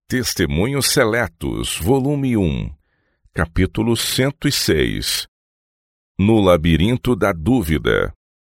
Testemunhos Seletos, volume 1, capítulo 106. No labirinto da dúvida.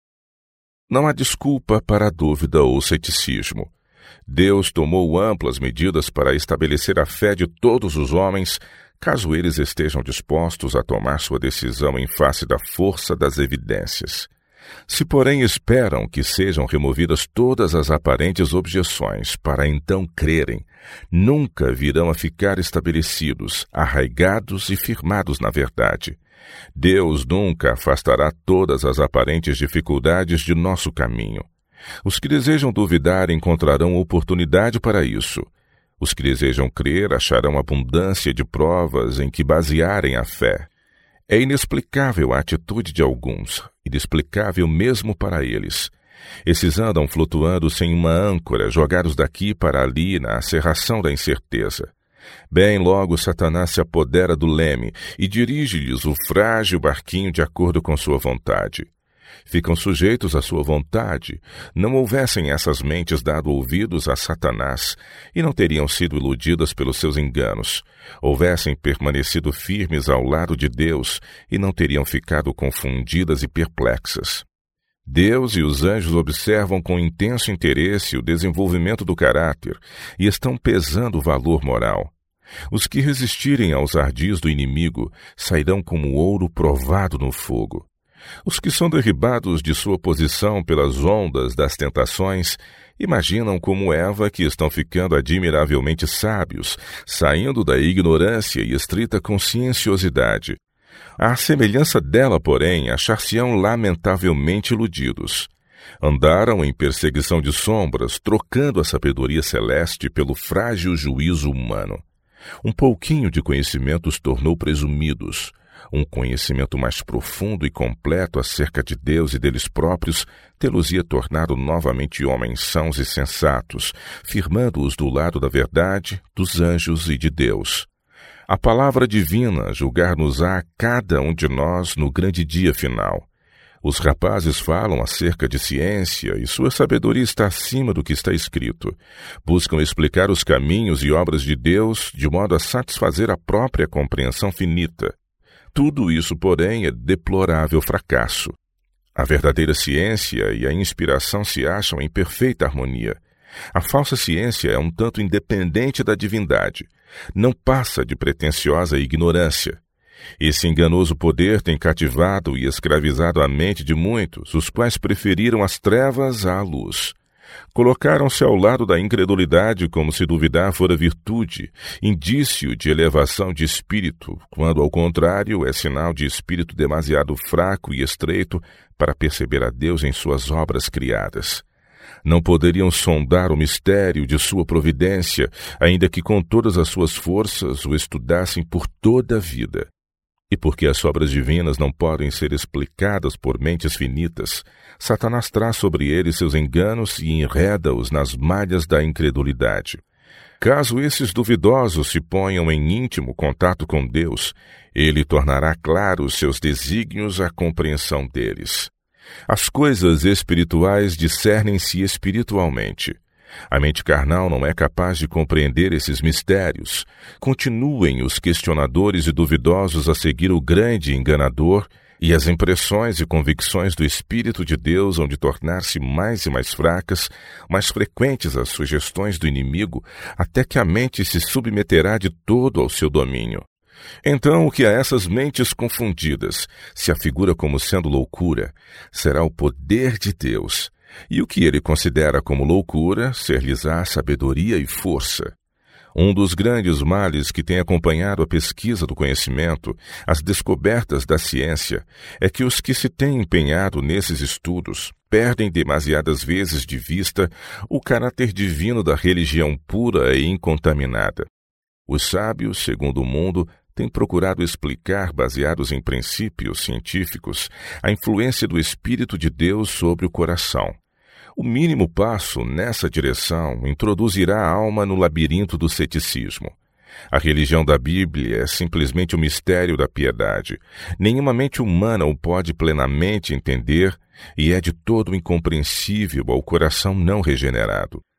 Não há desculpa para a dúvida ou ceticismo. Deus tomou amplas medidas para estabelecer a fé de todos os homens, caso eles estejam dispostos a tomar sua decisão em face da força das evidências. Se, porém, esperam que sejam removidas todas as aparentes objeções para então crerem, nunca virão a ficar estabelecidos, arraigados e firmados na verdade. Deus nunca afastará todas as aparentes dificuldades de nosso caminho. Os que desejam duvidar encontrarão oportunidade para isso. Os que desejam crer acharão abundância de provas em que basearem a fé. É inexplicável a atitude de alguns, inexplicável mesmo para eles. Esses andam flutuando sem uma âncora, jogados daqui para ali na cerração da incerteza. Bem logo Satanás se apodera do leme e dirige-lhes o frágil barquinho de acordo com sua vontade. Ficam sujeitos à sua vontade. Não houvessem essas mentes dado ouvidos a Satanás e não teriam sido iludidas pelos seus enganos. Houvessem permanecido firmes ao lado de Deus e não teriam ficado confundidas e perplexas. Deus e os anjos observam com intenso interesse o desenvolvimento do caráter e estão pesando o valor moral. Os que resistirem aos ardis do inimigo sairão como ouro provado no fogo. Os que são derribados de sua posição pelas ondas das tentações imaginam como Eva que estão ficando admiravelmente sábios, saindo da ignorância e estrita conscienciosidade. À semelhança dela, porém, achar-se-ão lamentavelmente iludidos. Andaram em perseguição de sombras, trocando a sabedoria celeste pelo frágil juízo humano. Um pouquinho de conhecimento os tornou presumidos. Um conhecimento mais profundo e completo acerca de Deus e deles próprios tê-los-ia tornado novamente homens sãos e sensatos, firmando-os do lado da verdade, dos anjos e de Deus. A palavra divina julgar-nos-á a cada um de nós no grande dia final. Os rapazes falam acerca de ciência e sua sabedoria está acima do que está escrito. Buscam explicar os caminhos e obras de Deus de modo a satisfazer a própria compreensão finita. Tudo isso, porém, é deplorável fracasso. A verdadeira ciência e a inspiração se acham em perfeita harmonia. A falsa ciência é um tanto independente da divindade. Não passa de pretensiosa ignorância. Esse enganoso poder tem cativado e escravizado a mente de muitos, os quais preferiram as trevas à luz. Colocaram-se ao lado da incredulidade como se duvidar fora virtude, indício de elevação de espírito, quando, ao contrário, é sinal de espírito demasiado fraco e estreito para perceber a Deus em suas obras criadas. Não poderiam sondar o mistério de sua providência, ainda que com todas as suas forças o estudassem por toda a vida. E porque as obras divinas não podem ser explicadas por mentes finitas, Satanás traz sobre eles seus enganos e enreda-os nas malhas da incredulidade. Caso esses duvidosos se ponham em íntimo contato com Deus, ele tornará claros seus desígnios à compreensão deles. As coisas espirituais discernem-se espiritualmente. A mente carnal não é capaz de compreender esses mistérios. Continuem os questionadores e duvidosos a seguir o grande enganador, e as impressões e convicções do Espírito de Deus hão de tornar-se mais e mais fracas, mais frequentes as sugestões do inimigo, até que a mente se submeterá de todo ao seu domínio. Então, o que a essas mentes confundidas se afigura como sendo loucura, será o poder de Deus, e o que ele considera como loucura, ser-lhes-á sabedoria e força. Um dos grandes males que tem acompanhado a pesquisa do conhecimento, as descobertas da ciência, é que os que se têm empenhado nesses estudos perdem demasiadas vezes de vista o caráter divino da religião pura e incontaminada. Os sábios, segundo o mundo, têm procurado explicar, baseados em princípios científicos, a influência do Espírito de Deus sobre o coração. O mínimo passo nessa direção introduzirá a alma no labirinto do ceticismo. A religião da Bíblia é simplesmente o mistério da piedade. Nenhuma mente humana o pode plenamente entender e é de todo incompreensível ao coração não regenerado.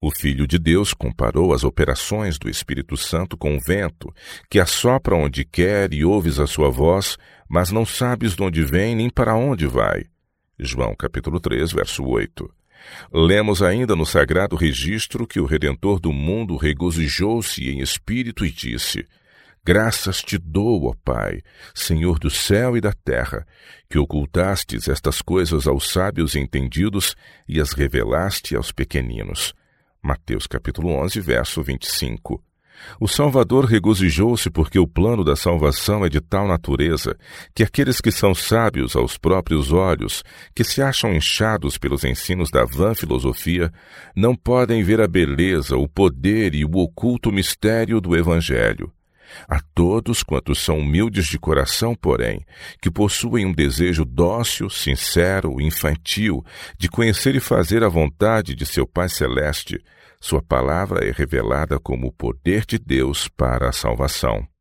O Filho de Deus comparou as operações do Espírito Santo com o vento, que assopra onde quer e ouves a sua voz, mas não sabes de onde vem nem para onde vai. João capítulo 3, verso 8. Lemos ainda no Sagrado Registro que o Redentor do mundo regozijou-se em espírito e disse: Graças te dou, ó Pai, Senhor do céu e da terra, que ocultastes estas coisas aos sábios e entendidos e as revelaste aos pequeninos. Mateus capítulo 11, verso 25. O Salvador regozijou-se porque o plano da salvação é de tal natureza que aqueles que são sábios aos próprios olhos, que se acham inchados pelos ensinos da vã filosofia, não podem ver a beleza, o poder e o oculto mistério do Evangelho. A todos quantos são humildes de coração, porém, que possuem um desejo dócil, sincero, infantil, de conhecer e fazer a vontade de seu Pai Celeste, sua palavra é revelada como o poder de Deus para a salvação.